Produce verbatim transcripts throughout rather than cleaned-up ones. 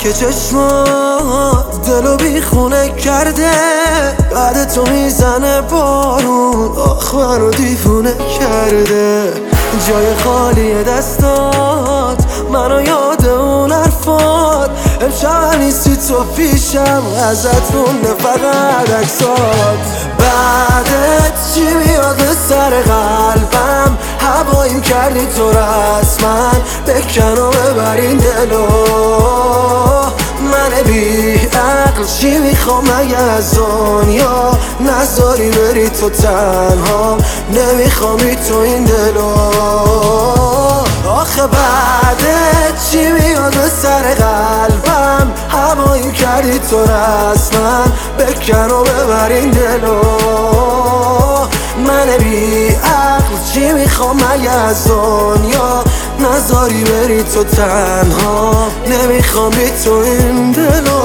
که چشمات دلو بیخونه کرده، بعد تو میزنه بارون آخ منو دیوونه کرده. جای خالی دستات منو یاد اون حرفات، امشب نیستی تو پیشم ازت مونده فقط عکسات. بعدت چی میاد به سر قلبم، هواییم کردی تو رسما، بکن و ببر این دلو. من بی عقل چی میخوام مگه از دنیا، نذاری بری تو تنها، نمیخوامی تو این دلو. آخه بعدت چی میاد به سر قلبم، هواییم کردی تو رسما، بکن و ببر این دلو. من بی عقل چی میخوام مگه از دنیا، نذاری بری تو تنها، نمیخوام بی تو این دلو.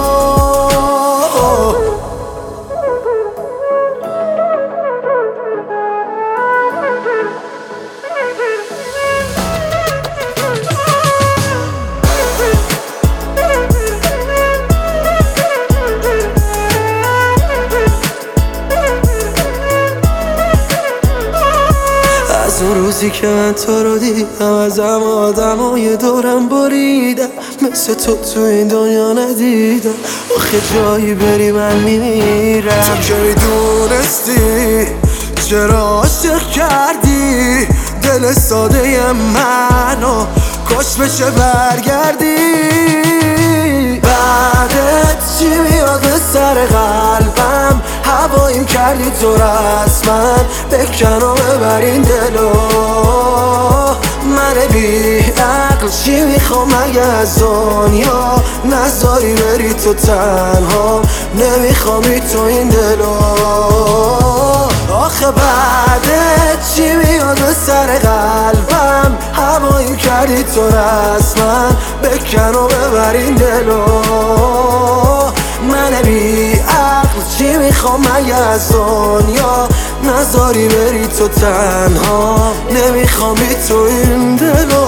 از اون روزی که من تو رو دیدم، ازم آدمای دورم بریدم، مثل تو تو این دنیا ندیدم. آخه جایی بری من میمیرم. تو که میدونستی چرا عاشق کردی دل ساده منو، کاش بشه برگردی. بعدت چی میاد به سر قلبم، هواییم کردی تو رسما، بکن و ببر این دلو. من بی عقل چی میخوام مگه از دنیا، نذاری بری تو تنها، نمیخوامی تو این دلو. آخه بعدت چی میاد به سر قلبم، هواییم کردی تو رسما، بکن و ببر این دلو. من بی عقل چی میخوام مگه از دنیا، نذاری بری تو تنها، نمیخوام بی تو این دلو.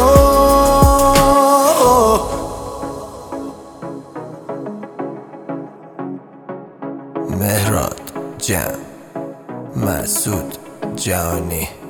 مهراد جمع، مسعود جهانی.